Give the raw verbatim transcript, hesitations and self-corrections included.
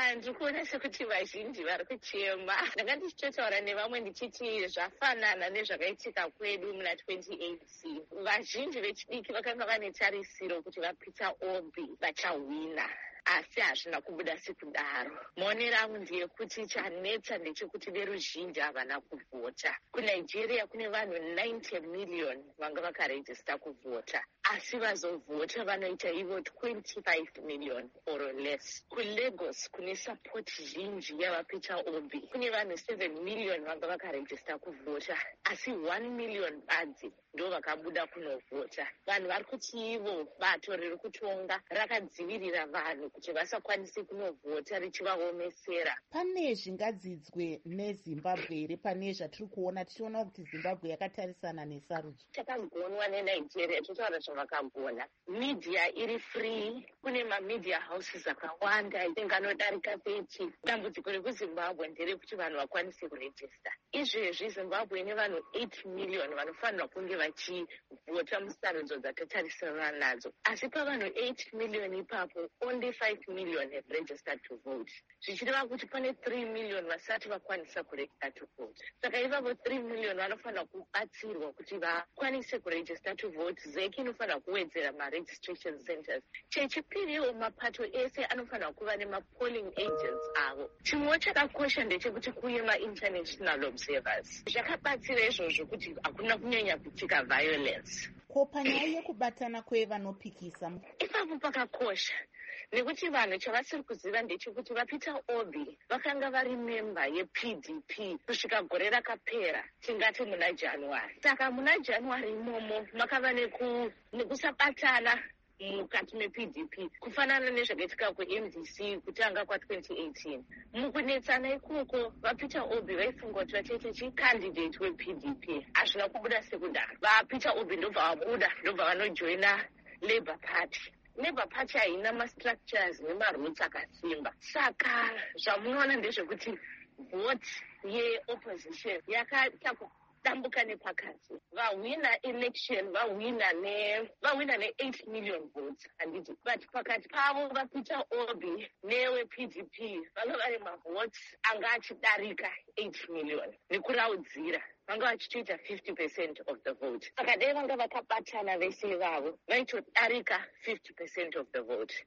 ndiri kuona sekuti vazhinji vari kuchema. Ndanga ndichitotaura nevamwe ndichiti zvafanana nezvakaitika kwedu muna twenty eighteen. Vazhinji vechidiki vakanga vane tarisiro kuti vaPeter Obi vachahwina, asi hazvina kubuda sekudaro. Maonero angu ndeyekuti chanetsa ndechekuti veruzhinji havana kuvhota. KuNigeria kune vanhu ninety million vanga vakarejista kuvhota, asi vazovhota vanoita ivo twenty-five million or less. KuLagos kune support zhinji yavaPeter Obi, kune vanhu seven million vanga vakarejista kuvhota, asi one million badzi ndo vakabuda kunovhota. Vanhu vari kuti ivo bato riri kutonga rakadzivirira vanhu kuti vasakwanisi kunovhota richivaomesera. Pane zvingadzidzwe neZimbabwe here pane zvatiri kuona tichiona kuti Zimbabwe yakatarisana nesarudzo? Takagonwa neNigeria totaura zvavakagona. Media iri free, kune mamedia houses akawanda inganodarika thirty. Dambudziko rekuZimbabwe nderekuti vanhu vakwanise kurejista. Izvezvi Zimbabwe ine vanhu eight million vanofanira kunge vachivhota musarudzo dzatatarisana nadzo, asi pavanhu eight million ipapo only five million have registered to vote. Zvichireva kuti pane three million vasati vakwanisa kuregister to vote. Saka ivavo three million vanofanira kubatsirwa kuti vakwanise kuregister to vote. Zeki inofanira kuwedzera ma-registration centers. Chechipiriwo mapato ese anofanira kuva nema-polling agents avo. Chimwe chakakosha ndechekuti kuuye ma-international observers. Zvakabatsira izvozvo kuti hakuna kunyanya kuitika violence. Ko panyaya yekubatana kwevanopikisa ipapo pakakosha, nekuti vanhu chavasiri kuziva ndechekuti vaPeter Obi vakanga vari memba yeP D P kusvika gore rakapera, tingati muna January. Saka muna January imomo makava nekusabatana mukati meP D P, kufanana nezvakaitika kuM D C kutanga kwa-twenty eighteen. Mukunetsana ikoko vaPeter Obi vaifunga kuti vachaita chicandidate weP D P. Hazvina kubuda sekudaro. VaPeter Obi ndobva vabuda, ndobva vanojoina Labour Party. Labour Party haina ma-structures nema-roots akasimba. Saka zvamunoona ndezvekuti vote ye-opposition yakaita dambuka nepakati. Vahwina election vahwina ne vahwina ne eight million votes handiti, but pakati pavo vaPeter Obi neweP D P vanga vari mavotes anga achidarika eight million nekuraudzira, vanga vachitoita fifty percent of the vote. Saka dai vanga vakabatana vese vavo vaitodarika fifty percent of the vote.